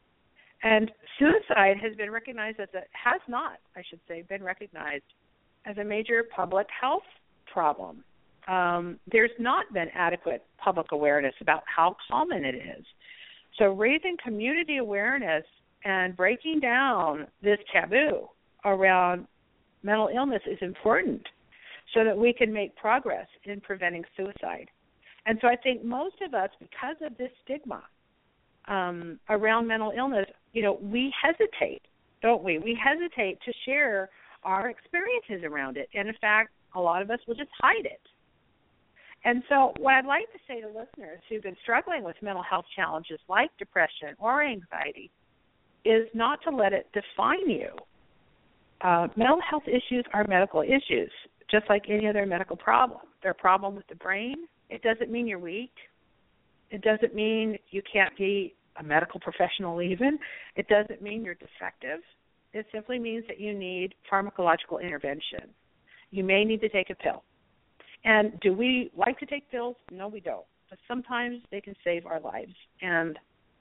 And suicide has been recognized as a, has not, I should say, been recognized as a major public health problem. Um, there's not been adequate public awareness about how common it is. So raising community awareness and breaking down this taboo around mental illness is important so that we can make progress in preventing suicide. And so I think most of us, because of this stigma um, around mental illness, you know, we hesitate, don't we? We hesitate to share our experiences around it. And in fact, a lot of us will just hide it. And so what I'd like to say to listeners who've been struggling with mental health challenges like depression or anxiety is not to let it define you. Uh, mental health issues are medical issues, just like any other medical problem. They're a problem with the brain. It doesn't mean you're weak. It doesn't mean you can't be a medical professional even. It doesn't mean you're defective. It simply means that you need pharmacological intervention. You may need to take a pill. And do we like to take pills? No, we don't. But sometimes they can save our lives. And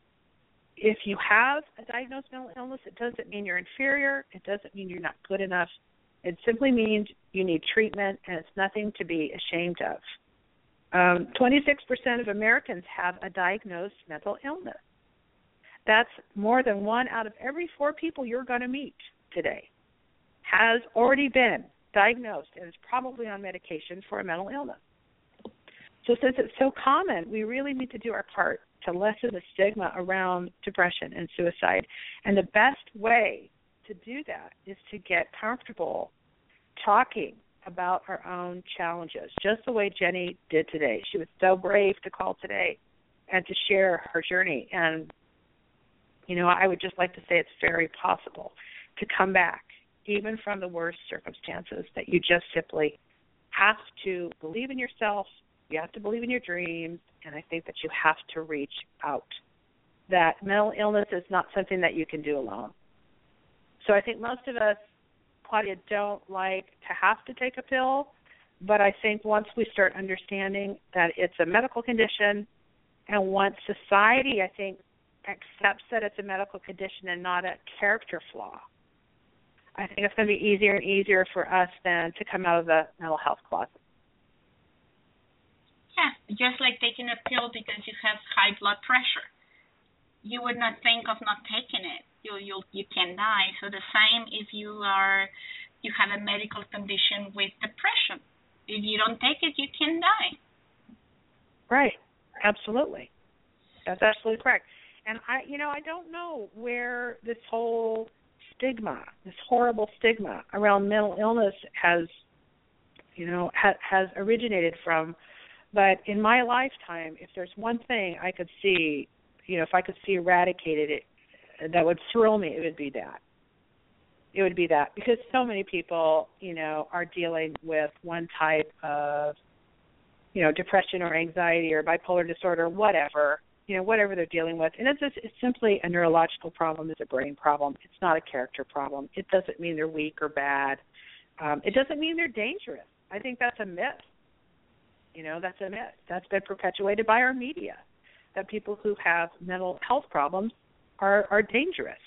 if you have a diagnosed mental illness, it doesn't mean you're inferior. It doesn't mean you're not good enough. It simply means you need treatment, and it's nothing to be ashamed of. Um, twenty-six percent of Americans have a diagnosed mental illness. That's more than one out of every four people you're going to meet today has already been diagnosed and is probably on medication for a mental illness. So since it's so common, we really need to do our part to lessen the stigma around depression and suicide. And the best way to do that is to get comfortable talking about our own challenges, just the way Jenny did today. She was so brave to call today and to share her journey. And, you know, I would just like to say it's very possible to come back, even from the worst circumstances, that you just simply have to believe in yourself, you have to believe in your dreams, and I think that you have to reach out. That mental illness is not something that you can do alone. So I think most of us, Claudia, don't like to have to take a pill, but I think once we start understanding that it's a medical condition, and once society, I think, accepts that it's a medical condition and not a character flaw, I think it's going to be easier and easier for us then to come out of the mental health closet. Yeah, just like taking a pill because you have high blood pressure. You would not think of not taking it. You you you can die. So the same if you are you have a medical condition with depression. If you don't take it, you can die. Right. Absolutely. That's absolutely correct. And I, you know, I don't know where this whole stigma, this horrible stigma around mental illness has, you know, ha- has originated from. But in my lifetime, if there's one thing I could see, you know, if I could see eradicated it, that would thrill me, it would be that. It would be that. Because so many people, you know, are dealing with one type of, you know, depression or anxiety or bipolar disorder or whatever, you know, whatever they're dealing with. And it's, just, it's simply a neurological problem. It's a brain problem. It's not a character problem. It doesn't mean they're weak or bad. Um, it doesn't mean they're dangerous. I think that's a myth. You know, that's a myth. That's been perpetuated by our media, that people who have mental health problems are, are dangerous.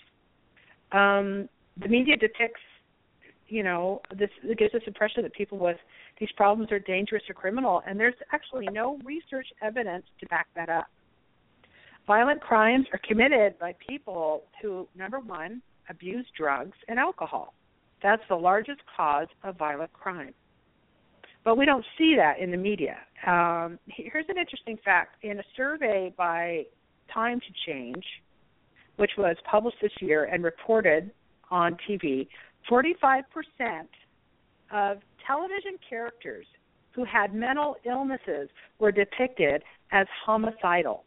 Um, the media depicts, you know, this it gives this impression that people with these problems are dangerous or criminal, and there's actually no research evidence to back that up. Violent crimes are committed by people who, number one, abuse drugs and alcohol. That's the largest cause of violent crime. But we don't see that in the media. Um, here's an interesting fact. In a survey by Time to Change, which was published this year and reported on T V, forty-five percent of television characters who had mental illnesses were depicted as homicidal.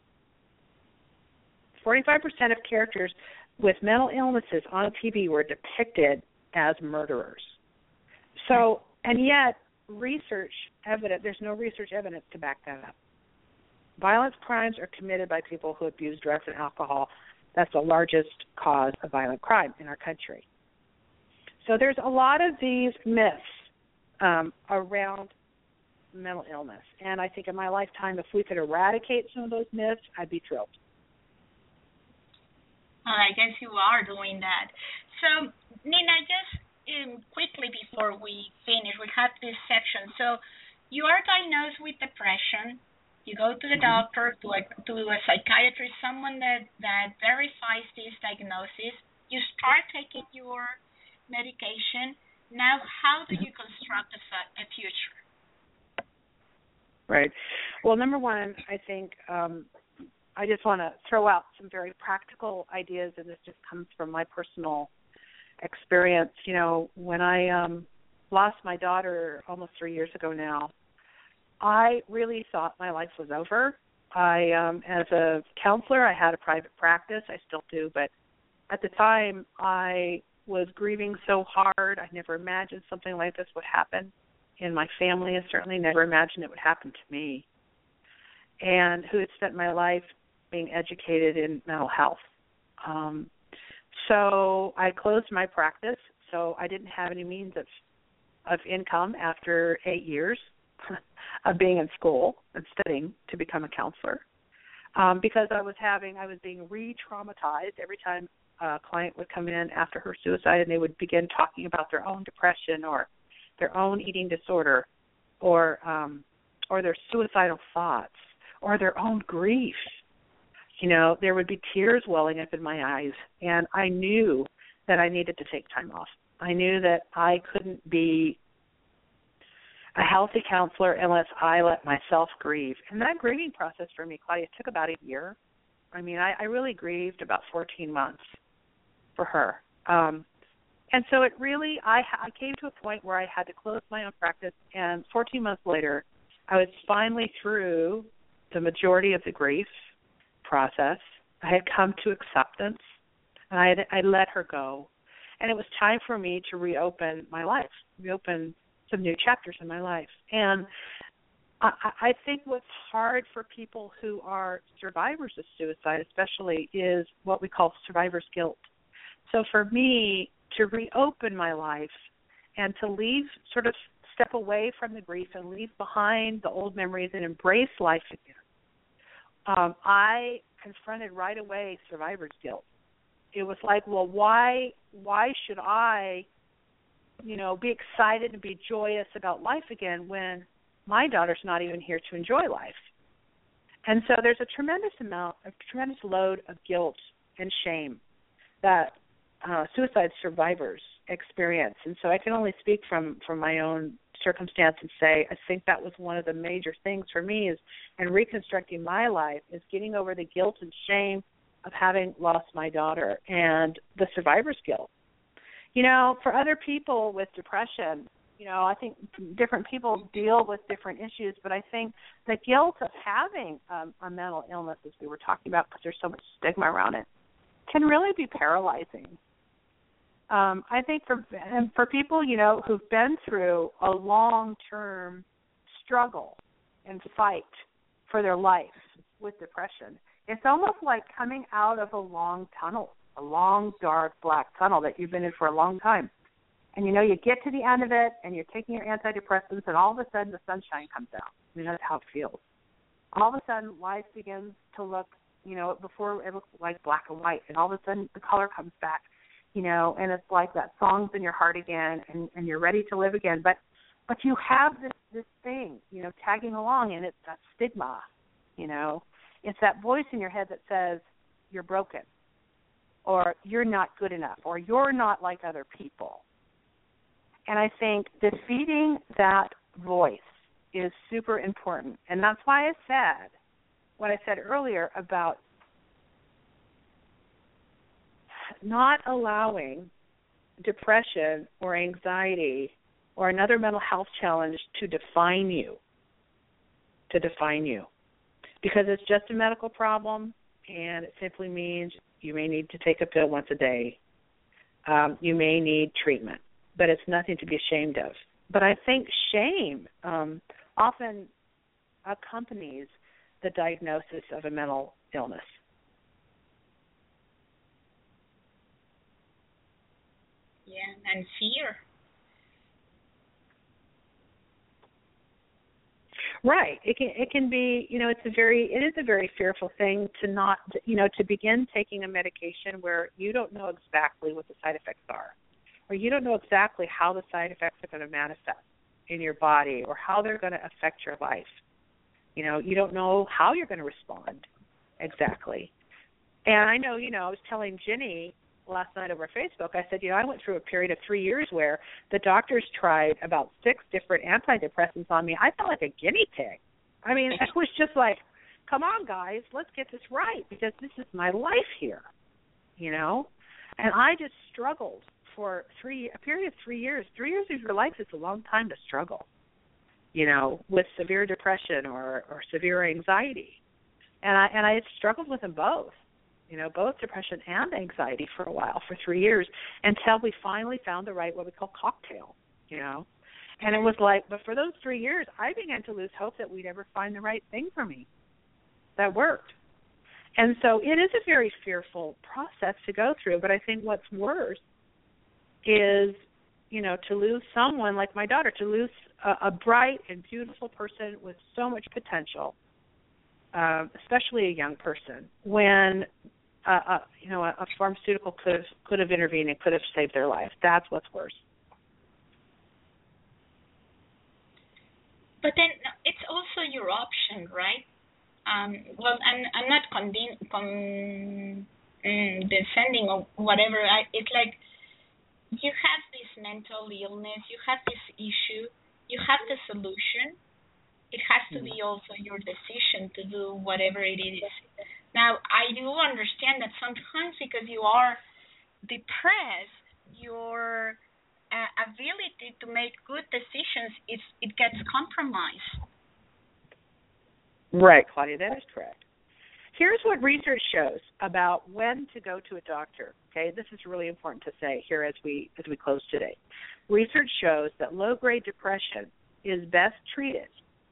forty-five percent of characters with mental illnesses on T V were depicted as murderers. So, and yet, research evidence, there's no research evidence to back that up. Violent crimes are committed by people who abuse drugs and alcohol. That's the largest cause of violent crime in our country. So there's a lot of these myths um, around mental illness. And I think in my lifetime, if we could eradicate some of those myths, I'd be thrilled. Well, I guess you are doing that. So, Nina, just um, quickly before we finish, we have this section. So, you are diagnosed with depression. You go to the mm-hmm. doctor, to a, to a psychiatrist, someone that, that verifies this diagnosis. You start taking your medication. Now, how do you construct a, a future? Right. Well, number one, I think um, I just want to throw out some very practical ideas, and this just comes from my personal experience. You know, when I um, lost my daughter almost three years ago now, I really thought my life was over. I, um, as a counselor, I had a private practice. I still do, but at the time, I was grieving so hard. I never imagined something like this would happen in my family. I certainly never imagined it would happen to me, and who had spent my life being educated in mental health. Um, so I closed my practice, so I didn't have any means of, of income after eight years of being in school and studying to become a counselor, um, because I was having, I was being re-traumatized every time a client would come in after her suicide, and they would begin talking about their own depression or their own eating disorder or um, or their suicidal thoughts or their own grief. You know, there would be tears welling up in my eyes, and I knew that I needed to take time off. I knew that I couldn't be a healthy counselor unless I let myself grieve. And that grieving process for me, Claudia, took about a year. I mean, I, I really grieved about fourteen months for her. Um, and so it really, I, I came to a point where I had to close my own practice, and fourteen months later, I was finally through the majority of the grief process. I had come to acceptance, and I, had, I let her go. And it was time for me to reopen my life, reopen some new chapters in my life. And I, I think what's hard for people who are survivors of suicide especially is what we call survivor's guilt. So for me to reopen my life and to leave, sort of step away from the grief and leave behind the old memories and embrace life again, um, I confronted right away survivor's guilt. It was like, well, why why should I, you know, be excited and be joyous about life again when my daughter's not even here to enjoy life? And so there's a tremendous amount, a tremendous load of guilt and shame that uh, suicide survivors experience. And so I can only speak from, from my own circumstance and say I think that was one of the major things for me is in reconstructing my life is getting over the guilt and shame of having lost my daughter and the survivor's guilt. You know, for other people with depression, you know, I think different people deal with different issues, but I think the guilt of having um, a mental illness, as we were talking about, because there's so much stigma around it, can really be paralyzing. Um, I think for and for people, you know, who've been through a long-term struggle and fight for their life with depression, it's almost like coming out of a long tunnel, a long, dark, black tunnel that you've been in for a long time. And, you know, you get to the end of it, and you're taking your antidepressants, and all of a sudden the sunshine comes out. I mean, that's how it feels. All of a sudden life begins to look, you know, before it looked like black and white, and all of a sudden the color comes back, you know, and it's like that song's in your heart again, and, and you're ready to live again. But but you have this, this thing, you know, tagging along, and it's that stigma, you know. It's that voice in your head that says you're broken, or you're not good enough, or you're not like other people. And I think defeating that voice is super important. And that's why I said what I said earlier about not allowing depression or anxiety or another mental health challenge to define you, to define you. Because it's just a medical problem, and it simply means you may need to take a pill once a day. Um, you may need treatment, but it's nothing to be ashamed of. But I think shame um, often accompanies the diagnosis of a mental illness. Yeah, and fear. Right. It can it can be, you know, it's a very it is a very fearful thing to not, you know, to begin taking a medication where you don't know exactly what the side effects are, or you don't know exactly how the side effects are going to manifest in your body or how they're going to affect your life. You know, you don't know how you're going to respond exactly. And I know, you know, I was telling Ginny last night over Facebook, I said, you know, I went through a period of three years where the doctors tried about six different antidepressants on me. I felt like a guinea pig. I mean, it was just like, come on, guys, let's get this right because this is my life here, you know. And I just struggled for three a period of three years. Three years of your life is a long time to struggle, you know, with severe depression or, or severe anxiety. And I and I had struggled with them both. You know, both depression and anxiety for a while, for three years, until we finally found the right, what we call cocktail, you know. And it was like, but for those three years, I began to lose hope that we'd ever find the right thing for me that worked. And so it is a very fearful process to go through, but I think what's worse is, you know, to lose someone like my daughter, to lose a, a bright and beautiful person with so much potential, uh, especially a young person, when Uh, uh, you know, a, a pharmaceutical could have, could have intervened and could have saved their life. That's what's worse. But then it's also your option, right? Um, well, I'm I'm not condemn, con, mm, defending or whatever. I, it's like you have this mental illness, you have this issue, you have the solution. It has to be also your decision to do whatever it is. Now, I do understand that sometimes because you are depressed, your uh, ability to make good decisions, is, it gets compromised. Right, Claudia, that is correct. Here's what research shows about when to go to a doctor. Okay, this is really important to say here as we as we close today. Research shows that low-grade depression is best treated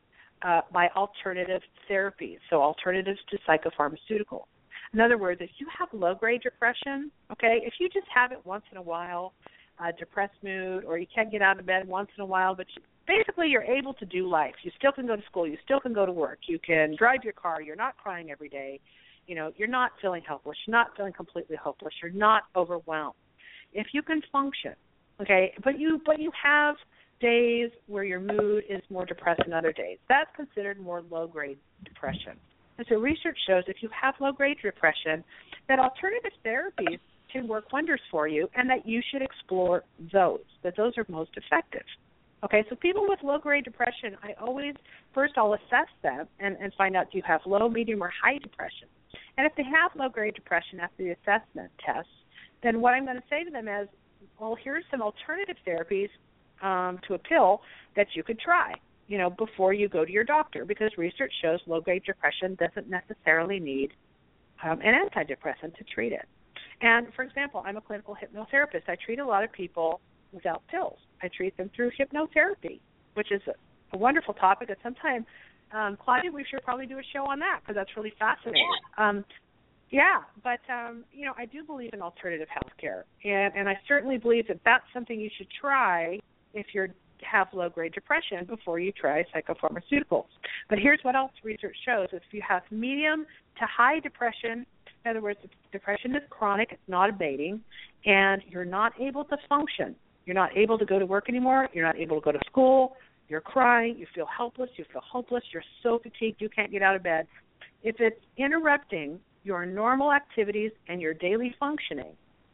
Uh, by alternative therapies, so alternatives to psychopharmaceuticals. In other words, if you have low-grade depression, okay, if you just have it once in a while, uh, depressed mood, or you can't get out of bed once in a while, but you, basically you're able to do life. You still can go to school. You still can go to work. You can drive your car. You're not crying every day. You know, you're not feeling helpless. You're not feeling completely hopeless. You're not overwhelmed. If you can function, okay, but you but you have days where your mood is more depressed than other days. That's considered more low-grade depression. And so research shows if you have low-grade depression, that alternative therapies can work wonders for you and that you should explore those, that those are most effective. Okay, so people with low-grade depression, I always, first I'll assess them and, and find out do you have low, medium, or high depression. And if they have low-grade depression after the assessment test, then what I'm going to say to them is, well, here's some alternative therapies Um, to a pill that you could try, you know, before you go to your doctor, because research shows low-grade depression doesn't necessarily need um, an antidepressant to treat it. And, for example, I'm a clinical hypnotherapist. I treat a lot of people without pills. I treat them through hypnotherapy, which is a, a wonderful topic. And sometime, um, Claudia, we should probably do a show on that because that's really fascinating. Um, Yeah, but, um, you know, I do believe in alternative health care, and, and I certainly believe that that's something you should try if you have low-grade depression before you try psychopharmaceuticals. But here's what else research shows. If you have medium to high depression, in other words, depression is chronic, it's not abating, and you're not able to function. You're not able to go to work anymore. You're not able to go to school. You're crying. You feel helpless. You feel hopeless. You're so fatigued you can't get out of bed. If it's interrupting your normal activities and your daily functioning,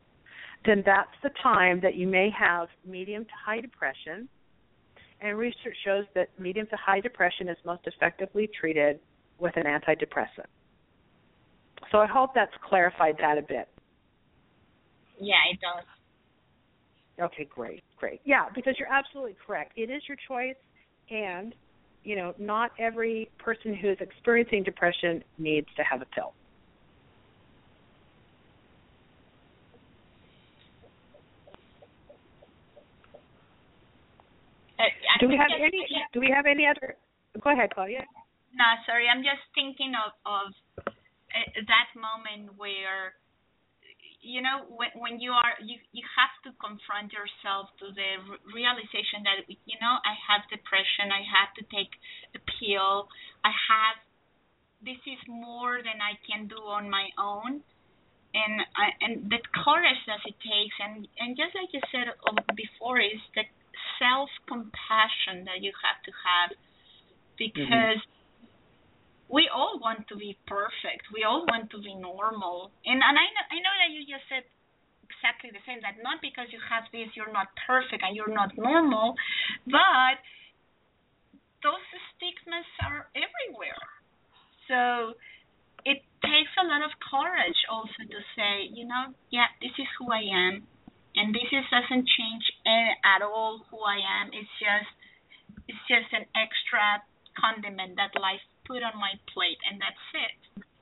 then that's the time that you may have medium to high depression. And research shows that medium to high depression is most effectively treated with an antidepressant. So I hope that's clarified that a bit. Yeah, it does. Okay, great, great. Yeah, because you're absolutely correct. It is your choice, and, you know, not every person who is experiencing depression needs to have a pill. Uh, do we have just, any? Do we have any other? Go ahead, Claudia. No, sorry. I'm just thinking of of uh, that moment where you know, when, when you are, you, you have to confront yourself to the r- realization that, you know, I have depression, I have to take a pill, I have, this is more than I can do on my own. And I, and the courage that it takes, and, and just like you said before, is the self-compassion that you have to have, because mm-hmm. we all want to be perfect. We all want to be normal. And and I know, I know that you just said exactly the same, that not because you have this, you're not perfect and you're not normal, but those stigmas are everywhere. So it takes a lot of courage also to say, you know, yeah, this is who I am, and this is, doesn't change at all who I am. It's just, it's just an extra condiment that life put on my plate, and that's it.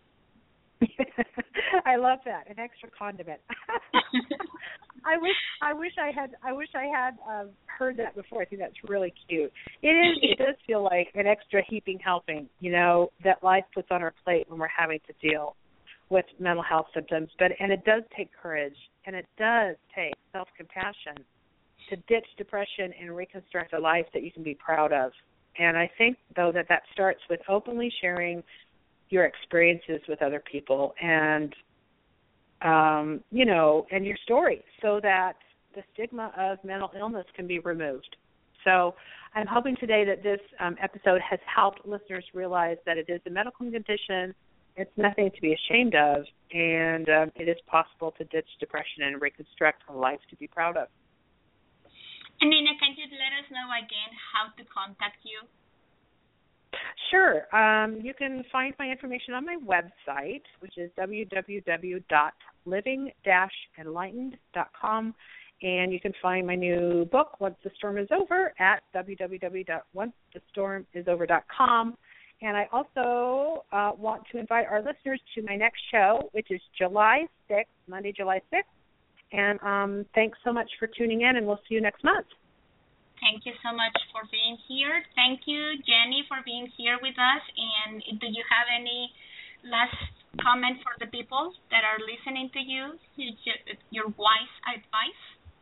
I love that, an extra condiment. I wish, I wish I had, I wish I had uh, heard that before. I think that's really cute. It is. It does feel like an extra heaping helping, you know, that life puts on our plate when we're having to deal with mental health symptoms. But and it does take courage, and it does take self-compassion to ditch depression and reconstruct a life that you can be proud of. And I think, though, that that starts with openly sharing your experiences with other people and, um, you know, and your story, so that the stigma of mental illness can be removed. So I'm hoping today that this um, episode has helped listeners realize that it is a medical condition. It's nothing to be ashamed of, and um, it is possible to ditch depression and reconstruct a life to be proud of. And Nina, can you let us know again how to contact you? Sure. Um, you can find my information on my website, which is w w w dot living dash enlightened dot com. And you can find my new book, Once the Storm is Over, at w w w dot once the storm is over dot com. And I also uh, want to invite our listeners to my next show, which is July sixth, Monday, July sixth. And um, thanks so much for tuning in, and we'll see you next month. Thank you so much for being here. Thank you, Jenny, for being here with us. And do you have any last comment for the people that are listening to you, your wise advice?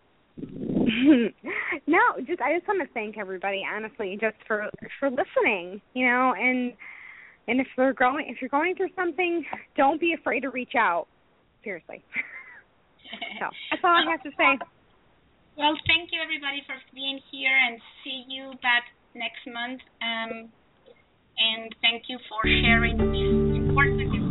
No, just I just want to thank everybody, honestly, just for for listening, you know, and and if they're going if you're going through something, don't be afraid to reach out. Seriously. So that's all I have to say. Well, thank you everybody for being here, and see you back next month. Um, and thank you for sharing this important